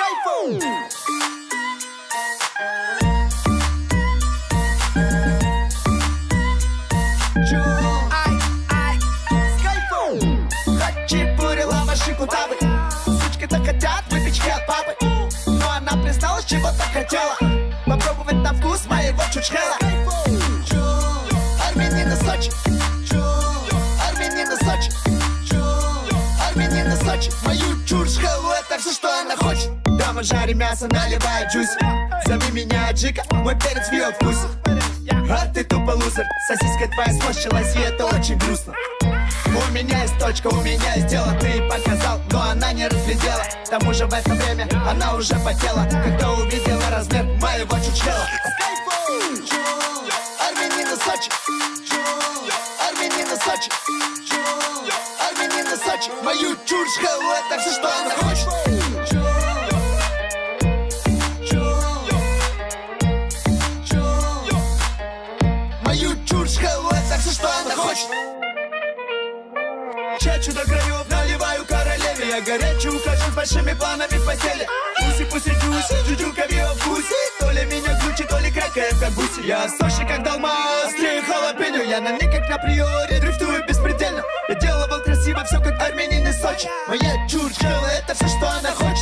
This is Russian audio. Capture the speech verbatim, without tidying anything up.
кайфом. Ай, ай, с кайфом. Хачапурила машинку табы. Сучки-то хотят выпечки от папы, но она призналась, чего так хотела попробовать на вкус моего чучхела. Армянин из Сочи, армянин из Сочи, армянин из Сочи. Мою чурчхелу, это все, что она хочет. Дома жарим мясо, наливай джусь. Зови меня Джика, мой перец в ее вкусе. А ты тупо лузер, сосиска твоя сморщилась, и это очень грустно. У меня есть точка, у меня есть дело, ты ей показал, но она не разглядела. К тому же в это время она уже потела, когда увидела размер моего чучхела. Армянин из Сочи, армянин из Сочи, армянин из Сочи. Мою чурчхелу, это все, что она хочет. Мою чурчхелу, это все, что она хочет. Чачу до краев, наливаю королеве. Я горячий ухожу с большими планами в постели. Пуси-пуси джуси, джуджука в ее вкусе. То ли меня глючит, то ли крякаем, как гуси. Я сочи, как долма, острее халапеньо. Я на ней, как на приоре, дрифтую беспредельно. Я делал красиво, все как армянин из Сочи. Моя чурчхела, это все, что она хочет.